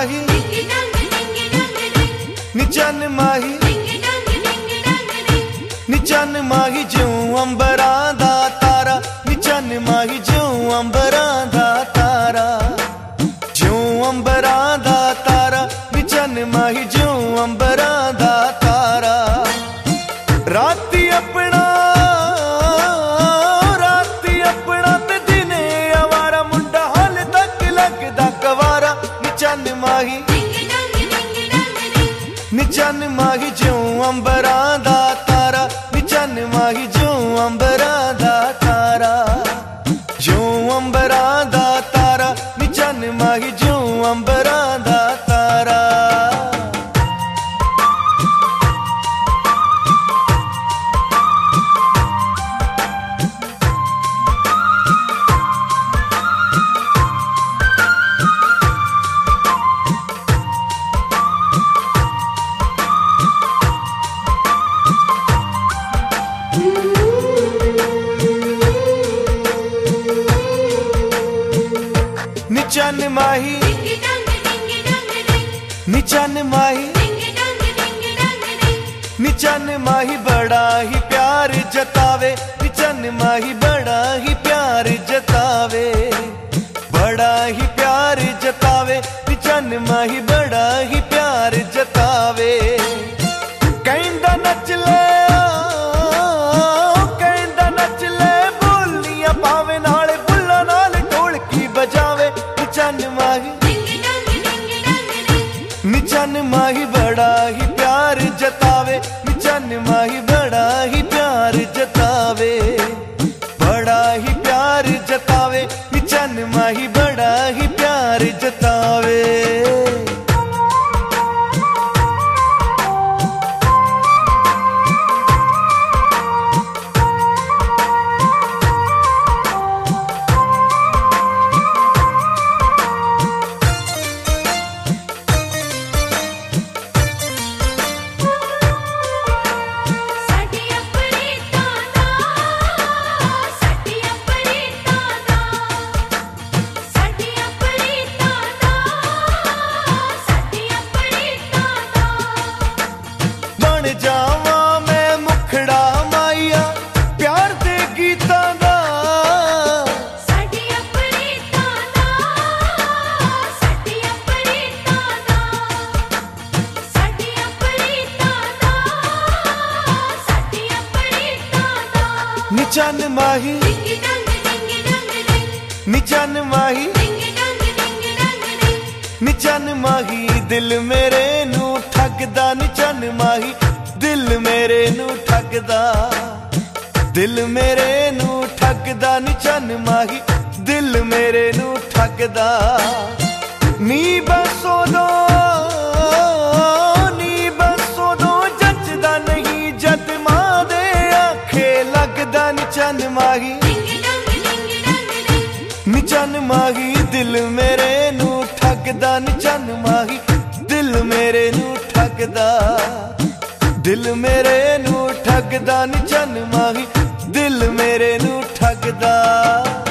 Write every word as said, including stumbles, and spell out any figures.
माही नी चन्न माही नी चन्न माही ज्यों अंबरां दा तारा नी चन्न माही ज्यों अंबरां दा तारा ज्यों अंबरां दा तारा नी चन्न माही ज्यों अंबरां दा तारा राती अपना राती अपना ते दिने आवारा मुंडा हाल तक लगदा कवारा नी चन्न माही नी चन्न माही ज्यों अंबरां दा तारा नी चन्न माही ज्यों अंबरां दा तारा ज्यों अंबरां दा तारा नी चन्न माही ज्यों अंबरां दा तारा नी चन्न माही नी चन्न माही नी चन्न माही बड़ा ही प्यार जतावे नी चन्न माही बड़ा ही प्यार जतावे बड़ा ही प्यार जतावे नी चन्न माही बड़ा ही प्यार जतावे कहंदा नच ले कहंदा नच ले बोलियां पावे नाल बुल्ला नाल ढोलकी बजावे नी चन्न माही नी चन्न माही बड़ा ही प्यार जतावे नी चन्न माही बड़ा ही प्यार जतावे बड़ा ही प्यार जतावे नी चन्न माही बड़ा ही प्यार जतावे जावा मैं मुखड़ा माइया प्यार दे गीतां दा साडी अपनी ताना साडी अपनी ताना साडी अपनी ताना साडी अपनी ताना नी चन्न माही डिंग डंग डिंग डंग डिंग नी चन्न माही डिंग डंग डिंग डंग डिंग नी चन्न माही दिल मेरे नू ठगदा नी चन्न माही दिल मेरे नू ठगदा दिल मेरे नू ठगदा नी चन्न माही दिल मेरे नू ठगदा नी बसो दो नी बसो दो जचदा नहीं जद मां दे आखे लगदा नी चन्न माही डिंग डंग डिंग डंग डिंग नी चन्न माही दिल मेरे नू ठगदा नी चन्न माही दिल मेरे नू ठगदा दिल मेरे नू ठगदा नी चन्न माही दिल मेरे नू ठगदा।